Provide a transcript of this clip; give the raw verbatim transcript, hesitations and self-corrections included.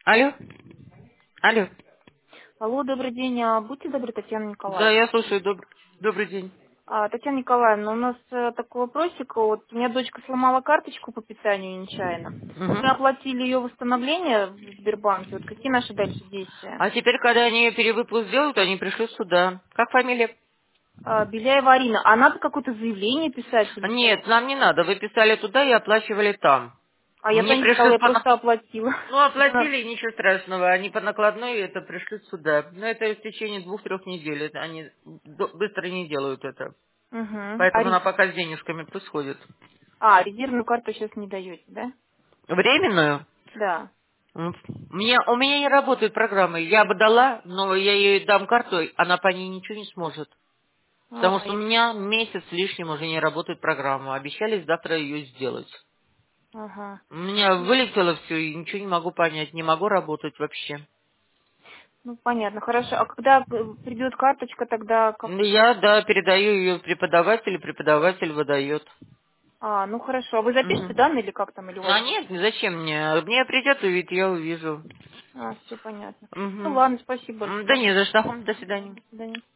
Алло? Алло? Алло, добрый день. А, Будьте добры, Татьяна Да, Николаевна. я слушаю. Доб- Добрый день. А, Татьяна Николаевна, у нас э, такой вопросик. Вот у меня дочка сломала карточку по питанию нечаянно. Мы Мгм. оплатили ее восстановление в Сбербанке. Вот какие наши дальше действия? А теперь, когда они перевыпуск сделают, они пришлют сюда. Как фамилия? А, Беляева Арина. А надо какое-то заявление писать или как? Нет, нам не надо. Вы писали туда и оплачивали там. А я Мне то не писала, пришлют я по... на- просто оплатила. Ну, оплатили, ничего страшного. Они по накладной это пришлют сюда. Но это в течение двух-трех недель. Это они до- быстро не делают это. Угу. А, Поэтому она ре- пока с денежками происходит. а, резервную карту сейчас не даете, да? Временную? Да. М, Мне, у меня не работают программы. Я бы дала, но я ей дам карту, она по ней ничего не сможет. Потому А, что у я- меня месяц лишним уже не работает программа. Обещали завтра ее сделать. ага. У меня вылетело все, и ничего не могу понять. Не могу работать вообще. Ну, понятно, хорошо. А когда э, придет карточка, тогда как? Ну, я, да, передаю ее преподавателю, преподаватель выдает. А, ну хорошо. А вы запишете Мгм. данные или как там, или у А вас? нет, зачем мне? Мне придет увидеть, я увижу. А, все понятно. Ну Мгм. ладно, спасибо М, Да большое. не за что. До свидания. До свидания.